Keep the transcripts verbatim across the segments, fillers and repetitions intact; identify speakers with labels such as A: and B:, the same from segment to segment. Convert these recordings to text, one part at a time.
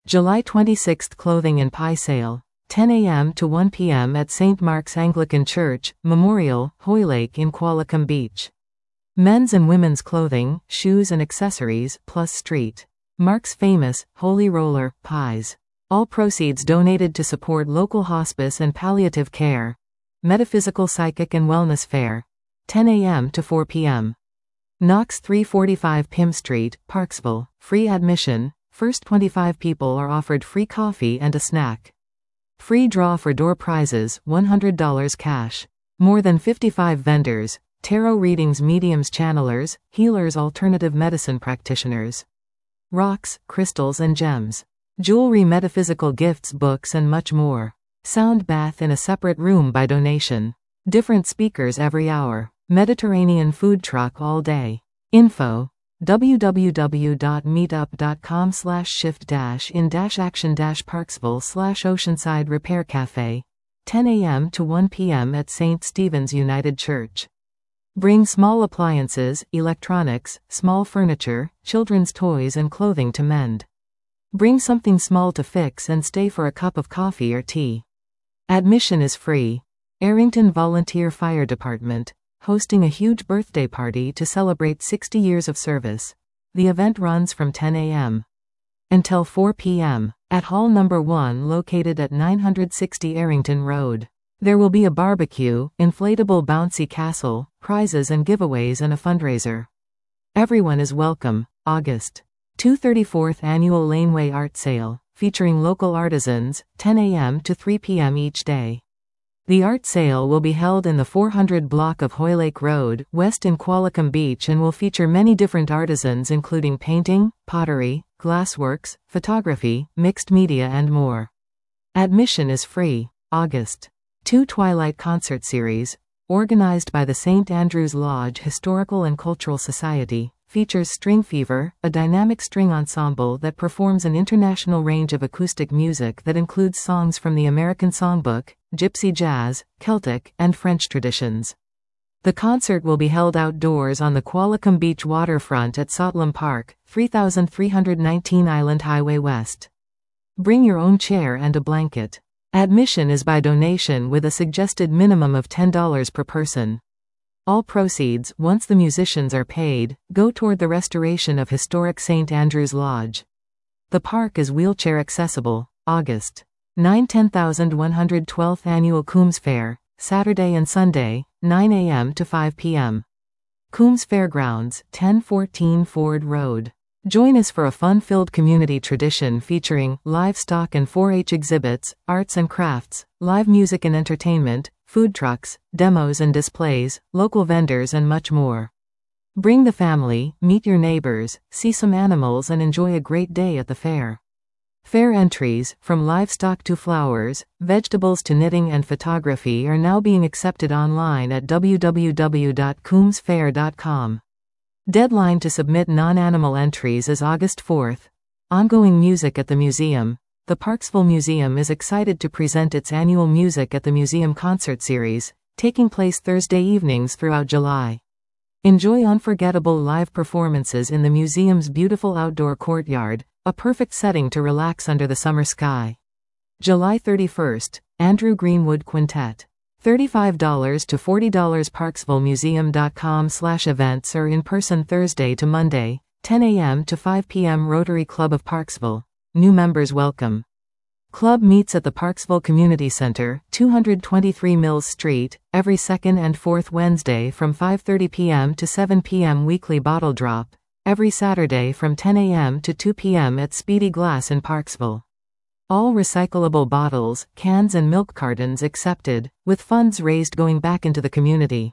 A: July twenty-sixth Clothing and Pie Sale, ten a m to one p m at Saint Mark's Anglican Church, Memorial, Hoylake in Qualicum Beach. Men's and women's clothing, shoes and accessories, plus street Mark's famous, Holy Roller, pies. All proceeds donated to support local hospice and palliative care. Metaphysical Psychic and Wellness Fair, ten a m to four p m Knox three forty-five Pym Street, Parksville, free admission, first twenty-five people are offered free coffee and a snack. Free draw for door prizes, one hundred dollars cash. More than fifty-five vendors, tarot readings, mediums, channelers, healers, alternative medicine practitioners. Rocks, crystals and gems. Jewelry, metaphysical gifts, books and much more. Sound bath in a separate room by donation. Different speakers every hour. Mediterranean food truck all day. Info: w w w dot meetup dot com slash shift dash in dash action dash parksville slash oceanside repair cafe, ten a m to one p m at Saint Stephen's United Church. Bring small appliances, electronics, small furniture, children's toys and clothing to mend. Bring something small to fix and stay for a cup of coffee or tea. Admission is free. Arrington Volunteer Fire Department, hosting a huge birthday party to celebrate sixty years of service. The event runs from ten a m until four p m at Hall Number one located at nine sixty Arrington Road. There will be a barbecue, inflatable bouncy castle, prizes and giveaways and a fundraiser. Everyone is welcome. August two hundred thirty-fourth Annual Laneway Art Sale, featuring local artisans, ten a m to three p m each day. The art sale will be held in the four hundred block of Hoylake Road, west in Qualicum Beach, and will feature many different artisans including painting, pottery, glassworks, photography, mixed media and more. Admission is free. August two Twilight Concert Series, organized by the Saint Andrew's Lodge Historical and Cultural Society, features String Fever, a dynamic string ensemble that performs an international range of acoustic music that includes songs from the American Songbook, Gypsy jazz, Celtic, and French traditions. The concert will be held outdoors on the Qualicum Beach waterfront at Sotlam Park, thirty-three nineteen Island Highway West. Bring your own chair and a blanket. Admission is by donation with a suggested minimum of ten dollars per person. All proceeds, once the musicians are paid, go toward the restoration of historic Saint Andrew's Lodge. The park is wheelchair accessible. August ninth ten thousand one hundred twelfth Annual Coombs Fair, Saturday and Sunday, nine a m to five p m Coombs Fairgrounds, ten fourteen Ford Road. Join us for a fun-filled community tradition featuring livestock and four H exhibits, arts and crafts, live music and entertainment, food trucks, demos and displays, local vendors and much more. Bring the family, meet your neighbors, see some animals and enjoy a great day at the fair. Fair entries, from livestock to flowers, vegetables to knitting and photography, are now being accepted online at w w w dot coombs fair dot com. Deadline to submit non-animal entries is August fourth. Ongoing music at the museum. The Parksville Museum is excited to present its annual Music at the Museum concert series, taking place Thursday evenings throughout July. Enjoy unforgettable live performances in the museum's beautiful outdoor courtyard, a perfect setting to relax under the summer sky. July thirty-first, Andrew Greenwood Quintet. thirty-five dollars to forty dollars parksville museum dot com slash events or in person Thursday to Monday, ten a m to five p m Rotary Club of Parksville. New members welcome. Club meets at the Parksville Community Center, two twenty-three Mills Street, every second and fourth Wednesday from five thirty p m to seven p m Weekly bottle drop, every Saturday from ten a m to two p m at Speedy Glass in Parksville. All recyclable bottles, cans and milk cartons accepted, with funds raised going back into the community.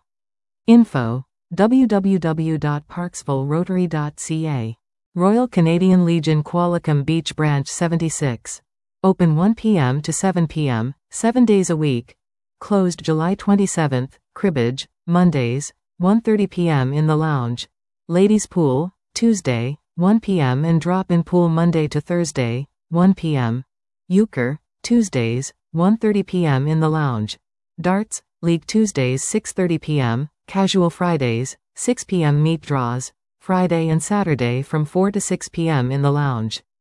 A: Info: w w w dot parksville rotary dot c a. Royal Canadian Legion Qualicum Beach Branch seventy-six. Open one p m to seven p m, seven days a week. Closed July twenty-seventh, cribbage, Mondays, one thirty p m in the lounge. Ladies Pool, Tuesday, one p m and drop-in pool Monday to Thursday, one p m Euchre, Tuesdays, one thirty p m in the lounge. Darts, League Tuesdays six thirty p m, Casual Fridays, six p m Meat draws, Friday and Saturday from four to six p m in the lounge.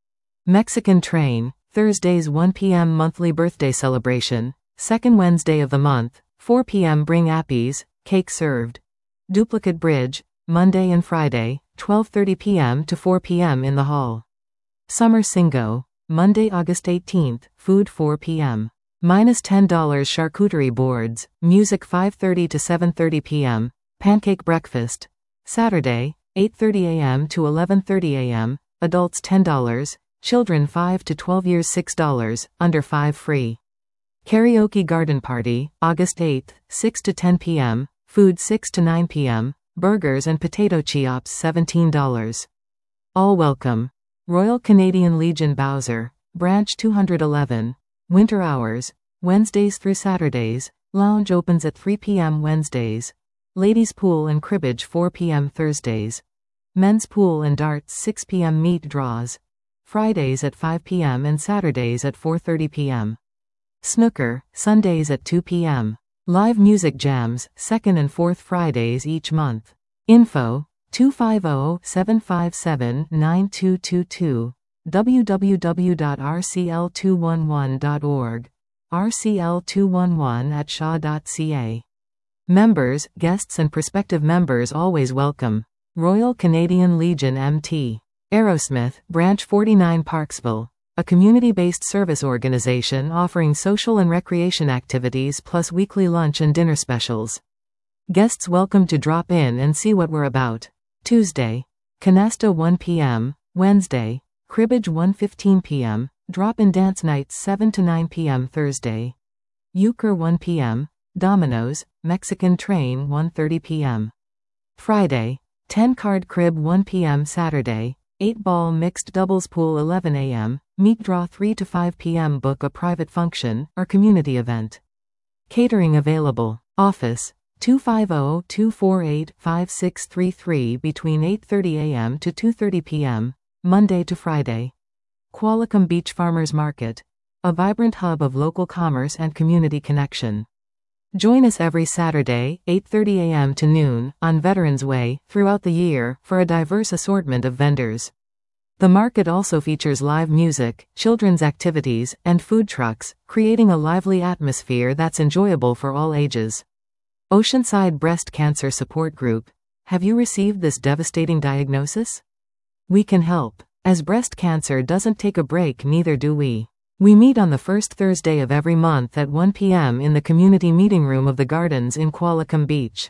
A: Mexican Train, Thursdays one p m monthly birthday celebration, second Wednesday of the month, four p m bring appies, cake served. Duplicate Bridge, Monday and Friday, twelve thirty p m to four p m in the hall. Summer Singo, Monday August eighteenth, food four p m Minus ten dollars charcuterie boards, music five thirty to seven thirty p m, pancake breakfast. Saturday, eight thirty a m to eleven thirty a m, adults ten dollars, children five to twelve years six dollars, under five free. Karaoke garden party, August eighth, six to ten p m, food six to nine p m, burgers and potato chips seventeen dollars. All welcome. Royal Canadian Legion Bowser, Branch two hundred eleven. Winter hours, Wednesdays through Saturdays, lounge opens at three p m Wednesdays. Ladies pool and cribbage four p m Thursdays. Men's pool and darts six p m meat draws. Fridays at five p m and Saturdays at four thirty p m Snooker, Sundays at two p m Live music jams, second and fourth Fridays each month. Info, two five zero, seven five seven, nine two two two. w w w dot r c l two eleven dot org, r c l two eleven at shaw dot c a. Members, guests and prospective members always welcome. Royal Canadian Legion M T. Aerosmith, Branch forty-nine Parksville, a community-based service organization offering social and recreation activities plus weekly lunch and dinner specials. Guests welcome to drop in and see what we're about. Tuesday, Canasta one p m, Wednesday, Cribbage one fifteen p m, drop-in dance nights seven to nine p m Thursday. Euchre one p m, Domino's, Mexican Train one thirty p m Friday, ten card crib one p m Saturday, eight ball mixed doubles pool eleven a m, meat draw three to five p m book a private function or community event. Catering available. Office, two five zero, two four eight, five six three three between eight thirty a m to two thirty p m Monday to Friday. Qualicum Beach Farmers Market, a vibrant hub of local commerce and community connection. Join us every Saturday, eight thirty a m to noon, on Veterans Way, throughout the year, for a diverse assortment of vendors. The market also features live music, children's activities, and food trucks, creating a lively atmosphere that's enjoyable for all ages. Oceanside Breast Cancer Support Group. Have you received this devastating diagnosis? We can help. As breast cancer doesn't take a break, neither do we. We meet on the first Thursday of every month at one p m in the community meeting room of the Gardens in Qualicum Beach.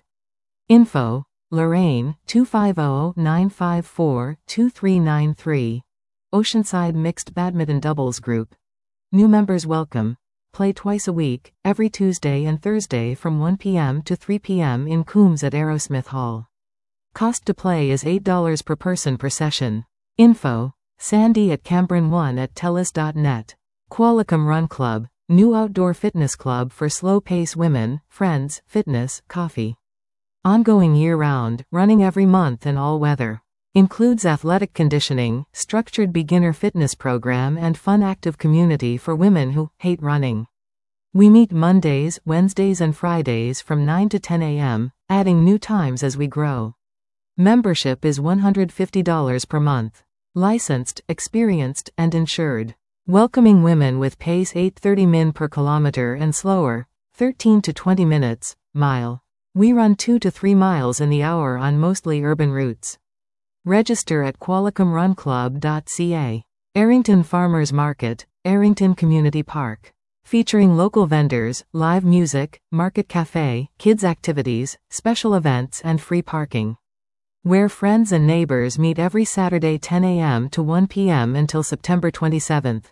A: Info, Lorraine, two five zero, nine five four, two three nine three. Oceanside Mixed Badminton Doubles Group. New members welcome. Play twice a week, every Tuesday and Thursday from one p m to three p m in Coombs at Aerosmith Hall. Cost to play is eight dollars per person per session. Info, Sandy at Cambrin one at telus dot net. Qualicum Run Club, new outdoor fitness club for slow-pace women, friends, fitness, coffee. Ongoing year-round, running every month and all weather. Includes athletic conditioning, structured beginner fitness program and fun active community for women who hate running. We meet Mondays, Wednesdays and Fridays from nine to ten a m, adding new times as we grow. Membership is one hundred fifty dollars per month. Licensed, experienced, and insured. Welcoming women with pace eight thirty min per kilometer and slower, thirteen to twenty minutes, mile. We run two to three miles in the hour on mostly urban routes. Register at qualicum run club dot c a. Arrington Farmers Market, Arrington Community Park. Featuring local vendors, live music, market cafe, kids activities, special events and free parking. Where friends and neighbors meet every Saturday ten a m to one p m until September twenty-seventh.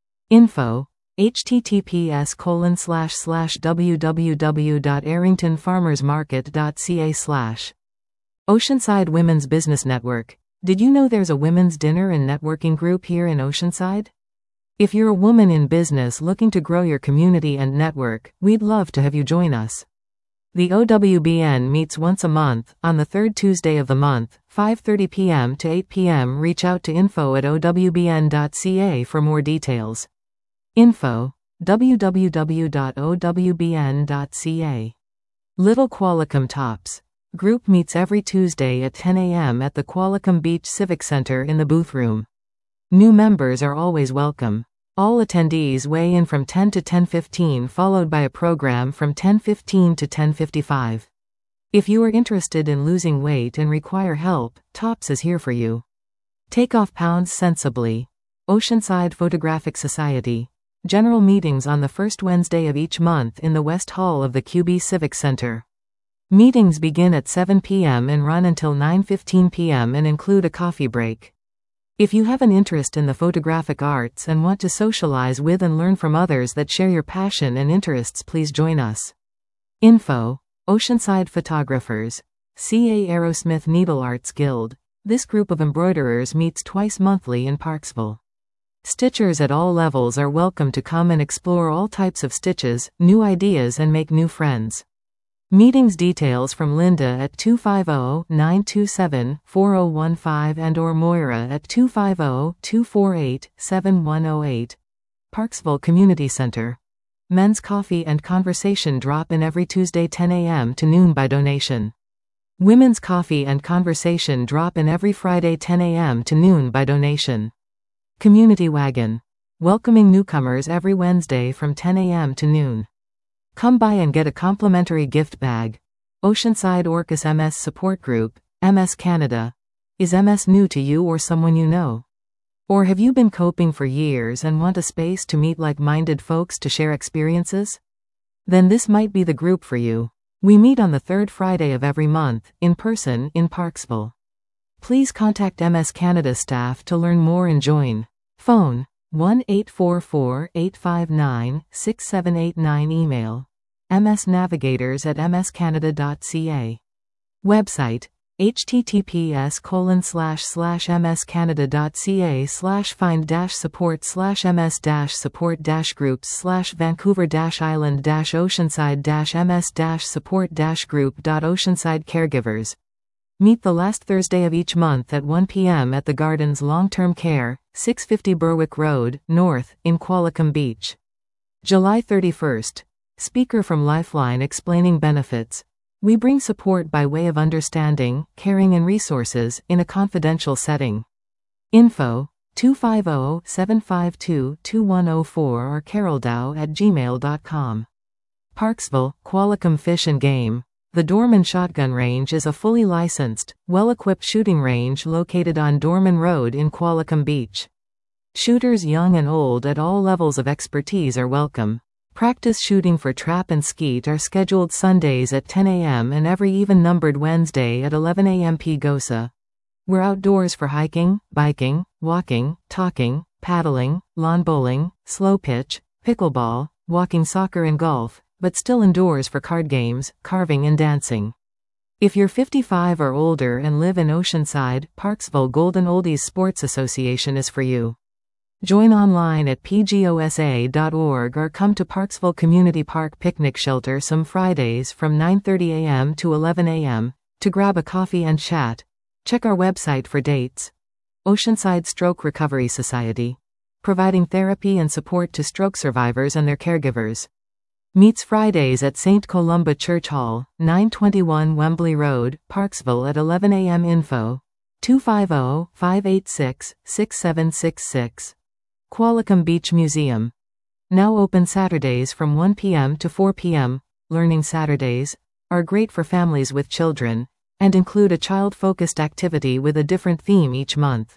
A: Info, h t t p s colon slash slash w w w dot arrington farmers market dot c a slash. Oceanside Women's Business Network. Did you know there's a women's dinner and networking group here in Oceanside? If you're a woman in business looking to grow your community and network, we'd love to have you join us. The O W B N meets once a month, on the third Tuesday of the month, five thirty p m to eight p m Reach out to info at o w b n dot c a for more details. Info, w w w dot o w b n dot c a. Little Qualicum Tops. Group meets every Tuesday at ten a m at the Qualicum Beach Civic Center in the booth room. New members are always welcome. All attendees weigh in from ten to ten fifteen, followed by a program from ten fifteen to ten fifty-five. If you are interested in losing weight and require help, TOPS is here for you. Take off pounds sensibly. Oceanside Photographic Society. General meetings on the first Wednesday of each month in the West Hall of the Q B Civic Center. Meetings begin at seven p m and run until nine fifteen p m and include a coffee break. If you have an interest in the photographic arts and want to socialize with and learn from others that share your passion and interests, please join us. Info: Oceanside Photographers. C A Aerosmith Needle Arts Guild. This group of embroiderers meets twice monthly in Parksville. Stitchers at all levels are welcome to come and explore all types of stitches, new ideas, and make new friends. Meetings details from Linda at two five zero, nine two seven, four zero one five and or Moira at two five zero, two four eight, seven one zero eight. Parksville Community Center. Men's coffee and conversation drop in every Tuesday ten a m to noon by donation. Women's coffee and conversation drop in every Friday ten a m to noon by donation. Community Wagon. Welcoming newcomers every Wednesday from ten a m to noon. Come by and get a complimentary gift bag. Oceanside Orcas M S Support Group, M S Canada. Is M S new to you or someone you know? Or have you been coping for years and want a space to meet like-minded folks to share experiences? Then this might be the group for you. We meet on the third Friday of every month, in person, in Parksville. Please contact M S Canada staff to learn more and join. Phone: one eight four four, eight five nine, six seven eight nine. Email: msnavigators at mscanada dot c a. Website: https colon slash slash mscanada dot c a slash find dash support slash ms dash support dash groups slash vancouver dash island dash oceanside dash ms dash support dash group dot oceanside caregivers. Meet the last Thursday of each month at one p m at the Gardens Long-Term Care, six fifty Berwick Road, North, in Qualicum Beach. July thirty-first. Speaker from Lifeline explaining benefits. We bring support by way of understanding, caring and resources, in a confidential setting. Info: two five zero, seven five two, two one zero four or caroldow at gmail dot com. Parksville, Qualicum Fish and Game. The Dorman Shotgun Range is a fully licensed, well-equipped shooting range located on Dorman Road in Qualicum Beach. Shooters young and old at all levels of expertise are welcome. Practice shooting for trap and skeet are scheduled Sundays at ten a m and every even-numbered Wednesday at eleven a m P G O S A. We're outdoors for hiking, biking, walking, talking, paddling, lawn bowling, slow pitch, pickleball, walking soccer and golf, but still indoors for card games, carving and dancing. If you're fifty-five or older and live in Oceanside, Parksville Golden Oldies Sports Association is for you. Join online at p g o s a dot org or come to Parksville Community Park Picnic Shelter some Fridays from nine thirty a m to eleven a m to grab a coffee and chat. Check our website for dates. Oceanside Stroke Recovery Society. Providing therapy and support to stroke survivors and their caregivers. Meets Fridays at Saint Columba Church Hall, nine twenty-one Wembley Road, Parksville at eleven a m Info: two five zero, five eight six, six seven six six. Qualicum Beach Museum. Now open Saturdays from one p m to four p m Learning Saturdays are great for families with children, and include a child-focused activity with a different theme each month.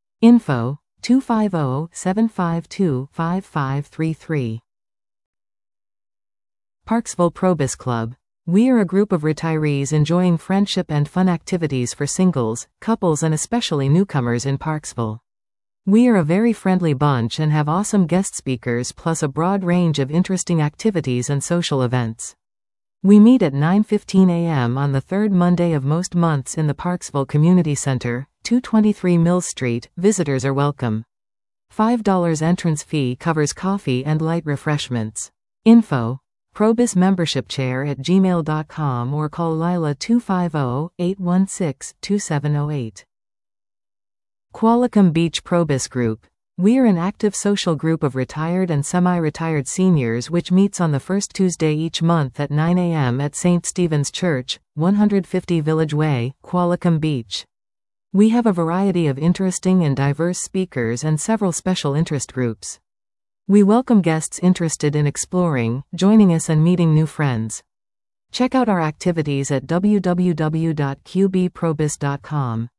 A: Info: two five zero, seven five two, five five three three. Parksville Probus Club. We are a group of retirees enjoying friendship and fun activities for singles, couples and especially newcomers in Parksville. We are a very friendly bunch and have awesome guest speakers plus a broad range of interesting activities and social events. We meet at nine fifteen a m on the third Monday of most months in the Parksville Community Center, two twenty-three Mills Street. Visitors are welcome. five dollars entrance fee covers coffee and light refreshments. Info: Probus membership chair at gmail dot com or call Lila two five zero, eight one six, two seven zero eight. Qualicum Beach Probus Group. We are an active social group of retired and semi-retired seniors which meets on the first Tuesday each month at nine a m at Saint Stephen's Church, one fifty Village Way, Qualicum Beach. We have a variety of interesting and diverse speakers and several special interest groups. We welcome guests interested in exploring, joining us and meeting new friends. Check out our activities at w w w dot q b probus dot com.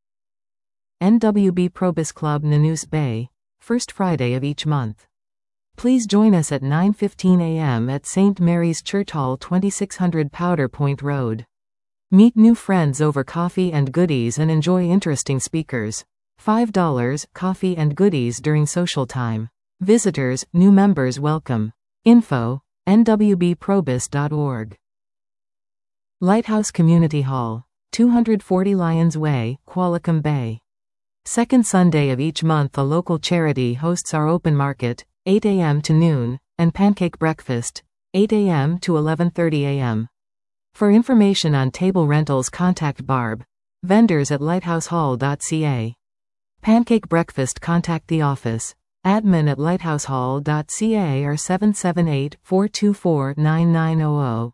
A: N W B Probus Club Nanus Bay, first Friday of each month. Please join us at nine fifteen a m at Saint Mary's Church Hall, twenty-six hundred Powder Point Road. Meet new friends over coffee and goodies and enjoy interesting speakers. five dollars coffee and goodies during social time. Visitors, new members welcome. Info, n w b probus dot org. Lighthouse Community Hall, two forty Lions Way, Qualicum Bay. Second Sunday of each month, a local charity hosts our open market, eight a m to noon, and pancake breakfast, eight a m to eleven thirty a m For information on table rentals, contact Barb. Vendors at lighthouse hall dot c a. Pancake breakfast, contact the office. Admin at lighthouse hall dot c a or seven seven eight, four two four, nine nine zero zero.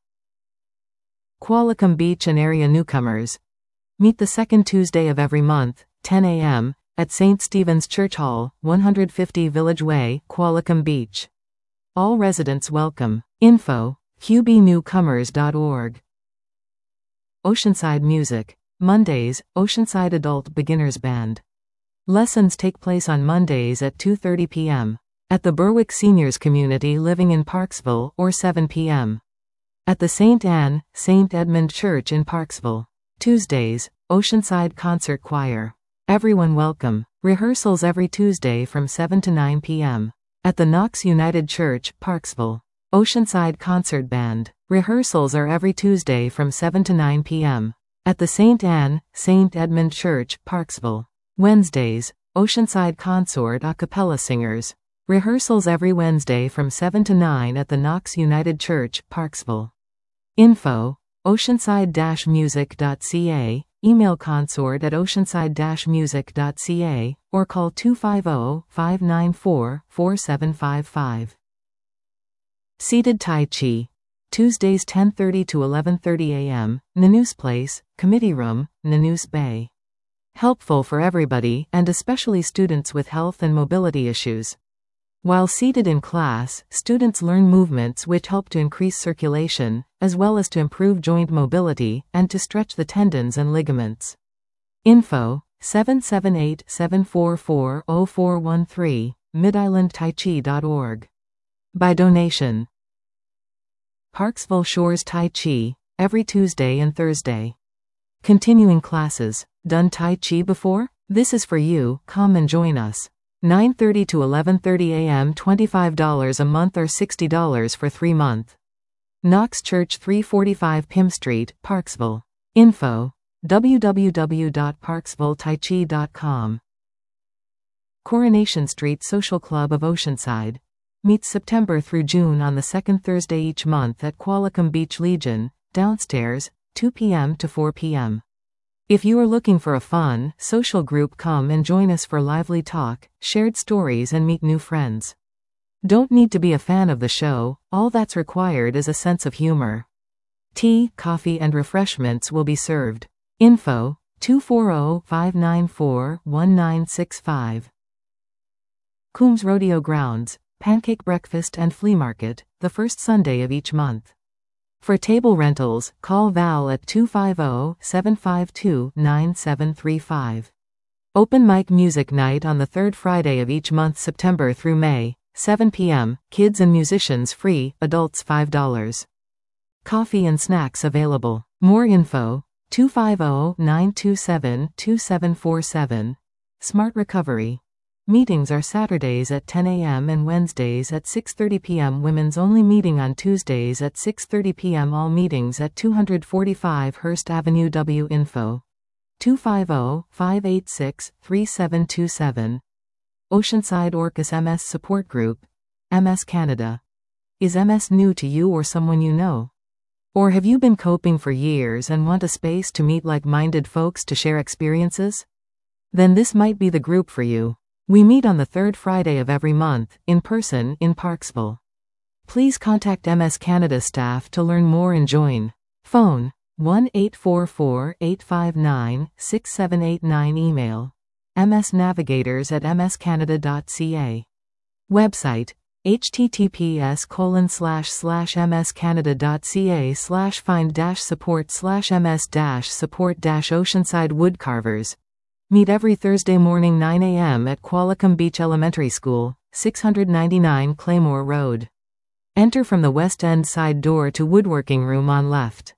A: Qualicum Beach and area newcomers. Meet the second Tuesday of every month, ten a m, at Saint Stephen's Church Hall, one fifty Village Way, Qualicum Beach. All residents welcome. Info, q b newcomers dot org. Oceanside Music. Mondays, Oceanside Adult Beginners Band. Lessons take place on Mondays at two thirty p m at the Berwick Seniors Community Living in Parksville, or seven p m at the Saint Anne, Saint Edmund Church in Parksville. Tuesdays, Oceanside Concert Choir. Everyone welcome. Rehearsals every Tuesday from seven to nine p m at the Knox United Church, Parksville. Oceanside Concert Band. Rehearsals are every Tuesday from seven to nine p m at the Saint Anne, Saint Edmund Church, Parksville. Wednesdays, Oceanside Consort a cappella singers. Rehearsals every Wednesday from seven to nine at the Knox United Church, Parksville. Info, oceanside dash music dot c a, email consort at oceanside dash music dot c a, or call two five zero, five nine four, four seven five five. Seated Tai Chi. Tuesdays ten thirty to eleven thirty a m, Nanus Place, Committee Room, Nanus Bay. Helpful for everybody, and especially students with health and mobility issues. While seated in class, students learn movements which help to increase circulation, as well as to improve joint mobility, and to stretch the tendons and ligaments. Info, seven seven eight, seven four four, zero four one three, mid island tai chi dot org. By donation. Parksville Shores Tai Chi, every Tuesday and Thursday. Continuing classes. Done Tai Chi before? This is for you, come and join us. nine thirty to eleven thirty a m twenty-five dollars a month or sixty dollars for three month. Knox Church, three forty-five Pym Street, Parksville. Info, w w w dot parksville tai chi dot com. Coronation Street Social Club of Oceanside. Meets September through June on the second Thursday each month at Qualicum Beach Legion, downstairs, two p m to four p m If you are looking for a fun, social group, come and join us for lively talk, shared stories and meet new friends. Don't need to be a fan of the show, all that's required is a sense of humor. Tea, coffee and refreshments will be served. Info, two four zero, five nine four, one nine six five. Coombs Rodeo Grounds, Pancake Breakfast and Flea Market, the first Sunday of each month. For table rentals, call Val at two five zero, seven five two, nine seven three five. Open mic music night on the third Friday of each month, September through May, seven p m, kids and musicians free, adults five dollars. Coffee and snacks available. More info, two five zero, nine two seven, two seven four seven. Smart Recovery. Meetings are Saturdays at ten a m and Wednesdays at six thirty p m Women's only meeting on Tuesdays at six thirty p m All meetings at two forty-five Hearst Avenue. W info, two five zero, five eight six, three seven two seven. Oceanside Orcas M S Support Group, M S Canada. Is M S new to you or someone you know? Or have you been coping for years and want a space to meet like-minded folks to share experiences? Then this might be the group for you. We meet on the third Friday of every month, in person, in Parksville. Please contact M S Canada staff to learn more and join. Phone, one eight four four, eight five nine, six seven eight nine. Email msnavigators at mscanada dot c a. Website https colon slash slash mscanada dot c a slash find dash support slash ms dash support dash Oceanside Woodcarvers. Meet every Thursday morning nine a m at Qualicum Beach Elementary School, six ninety-nine Claymore Road. Enter from the West End side door to woodworking room on left.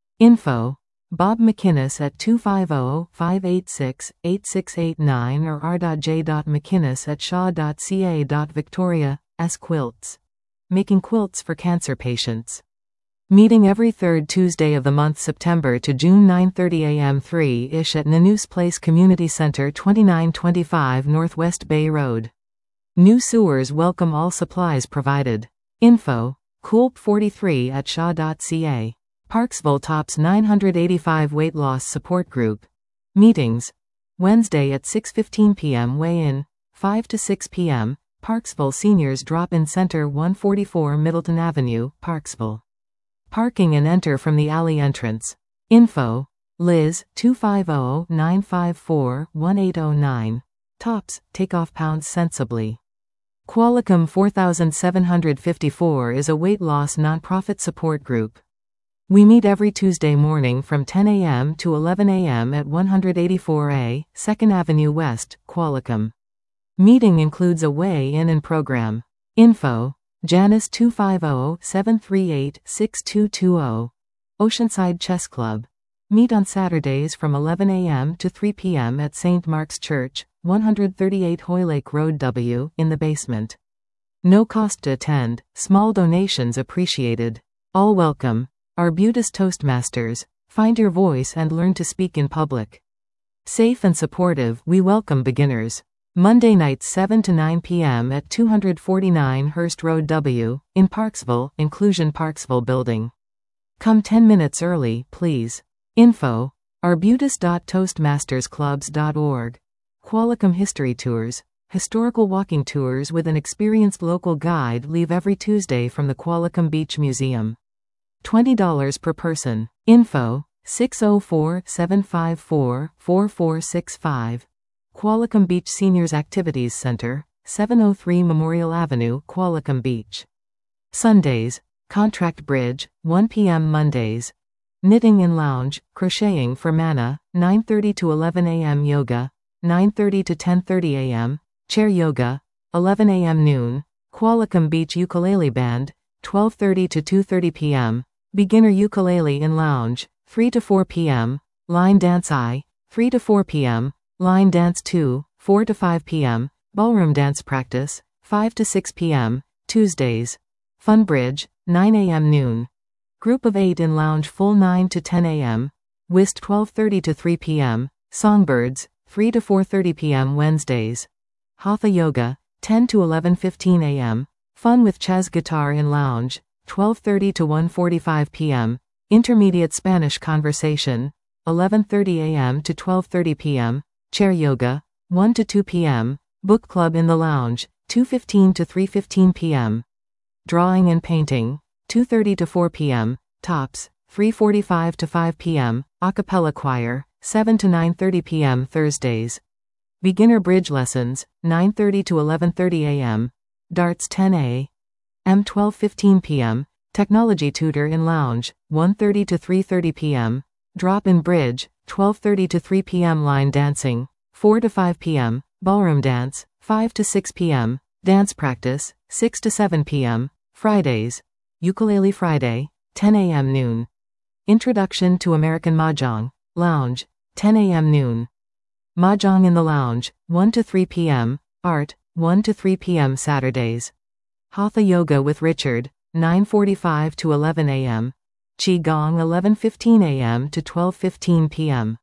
A: Info Bob McInnes at two five zero, five eight six, eight six eight nine or r dot j dot mckinnis at shaw dot c a. Victoria, S. Quilts. Making quilts for cancer patients. Meeting every third Tuesday of the month September to June nine thirty a m three-ish at Nanoose Place Community Center twenty-nine twenty-five Northwest Bay Road. New sewers welcome, all supplies provided. Info Coolp forty-three at shaw dot c a. Parksville Tops nine eighty-five Weight Loss Support Group. Meetings Wednesday at six fifteen p m Weigh-in, five to six p m Parksville Seniors Drop-In Center one forty-four Middleton Avenue, Parksville. Parking and enter from the alley entrance. Info Liz, two five zero, nine five four, one eight zero nine. Tops, take off pounds sensibly. Qualicum four seven five four is a weight loss nonprofit support group. We meet every Tuesday morning from ten a m to eleven a m at one eighty-four A, second Avenue West, Qualicum. Meeting includes a weigh-in and program. Info Janice two five zero, seven three eight, six two two zero. Oceanside Chess Club. Meet on Saturdays from eleven a m to three p m at Saint Mark's Church, one thirty-eight Hoylake Road W, in the basement. No cost to attend, small donations appreciated. All welcome. Arbutus Toastmasters, find your voice and learn to speak in public. Safe and supportive, we welcome beginners. Monday nights seven to nine p m at two forty-nine Hurst Road W, in Parksville, Inclusion Parksville Building. Come ten minutes early, please. Info arbutus dot toastmasters clubs dot org. Qualicum History Tours. Historical walking tours with an experienced local guide leave every Tuesday from the Qualicum Beach Museum. twenty dollars per person. Info six zero four, seven five four, four four six five. Qualicum Beach Seniors Activities Center, seven oh three Memorial Avenue, Qualicum Beach. Sundays, Contract Bridge, one p m Mondays. Knitting in Lounge, Crocheting for Mana, nine thirty to eleven a m Yoga, nine thirty to ten thirty a m Chair Yoga, eleven a m Noon. Qualicum Beach Ukulele Band, twelve thirty to two thirty p m Beginner Ukulele in Lounge, three to four p m Line Dance I, three to four p m Line Dance two, four to five p m Ballroom Dance Practice, five to six p m Tuesdays. Fun Bridge, nine a m Noon. Group of eight in Lounge Full nine to ten a m Whist twelve thirty to three p m Songbirds, three to four thirty p m Wednesdays. Hatha Yoga, ten to eleven fifteen a m Fun with Chaz Guitar in Lounge, twelve thirty to one forty-five p m Intermediate Spanish Conversation, eleven thirty a m to twelve thirty p m Chair Yoga, one to two p m Book Club in the Lounge, two fifteen to three fifteen p m Drawing and Painting, two thirty to four p m Tops, three forty-five to five p m Acapella Choir, seven to nine thirty p m Thursdays. Beginner Bridge Lessons, nine thirty to eleven thirty a m Darts ten a m twelve fifteen p m Technology Tutor in Lounge, one thirty to three thirty p m Drop-in Bridge, twelve thirty to three p m Line Dancing, four to five p m Ballroom Dance, five to six p m Dance Practice, six to seven p m Fridays. Ukulele Friday, ten a m Noon. Introduction to American Mahjong, Lounge, ten a m Noon. Mahjong in the Lounge, one to three p m Art, one to three p m Saturdays. Hatha Yoga with Richard, nine forty-five to eleven a m Qigong eleven fifteen a m to twelve fifteen p m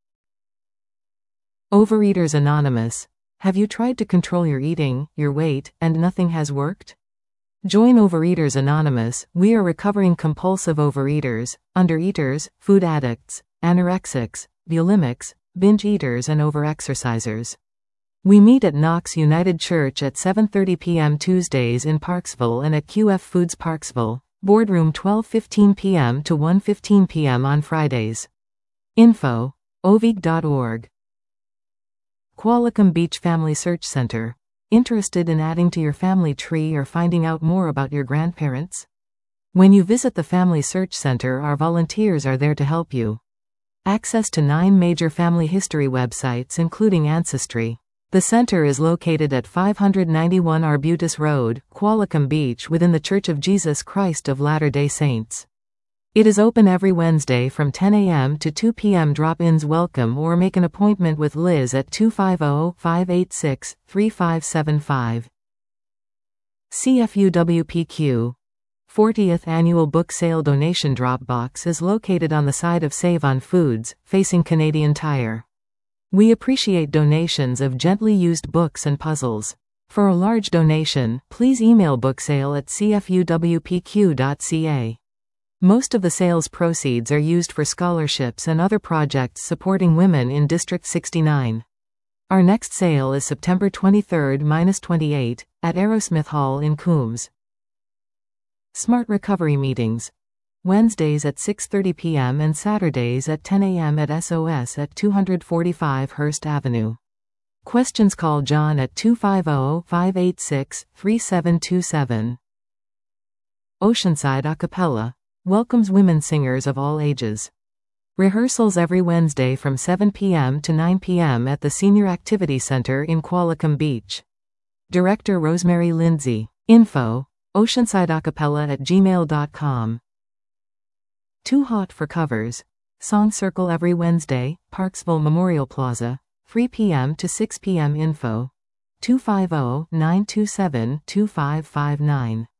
A: Overeaters Anonymous. Have you tried to control your eating, your weight, and nothing has worked? Join Overeaters Anonymous. We are recovering compulsive overeaters, undereaters, food addicts, anorexics, bulimics, binge eaters and overexercisers. We meet at Knox United Church at seven thirty p m Tuesdays in Parksville and at Q F Foods Parksville, Boardroom twelve fifteen p m to one fifteen p m on Fridays. Info: ovig dot org. Qualicum Beach Family Search Center. Interested in adding to your family tree or finding out more about your grandparents? When you visit the Family Search Center, our volunteers are there to help you. Access to nine major family history websites including Ancestry. The center is located at five ninety-one Arbutus Road, Qualicum Beach within the Church of Jesus Christ of Latter-day Saints. It is open every Wednesday from ten a m to two p m Drop-ins welcome or make an appointment with Liz at two five zero, five eight six, three five seven five. C F U W P Q. fortieth Annual Book Sale Donation Drop Box is located on the side of Save on Foods, facing Canadian Tire. We appreciate donations of gently used books and puzzles. For a large donation, please email booksale at c f u w p q dot c a. Most of the sales proceeds are used for scholarships and other projects supporting women in District sixty-nine. Our next sale is September twenty-third to twenty-eighth at Aerosmith Hall in Coombs. Smart Recovery Meetings. Wednesdays at six thirty p m and Saturdays at ten a m at S O S at two forty-five Hearst Avenue. Questions: call John at two five zero, five eight six, three seven two seven. Oceanside Acapella welcomes women singers of all ages. Rehearsals every Wednesday from seven p m to nine p m at the Senior Activity Center in Qualicum Beach. Director Rosemary Lindsay. Info: oceansideacapella at gmail dot com. Too Hot for Covers. Song Circle every Wednesday, Parksville Memorial Plaza, three p m to six p m Info: two five zero, nine two seven, two five five nine.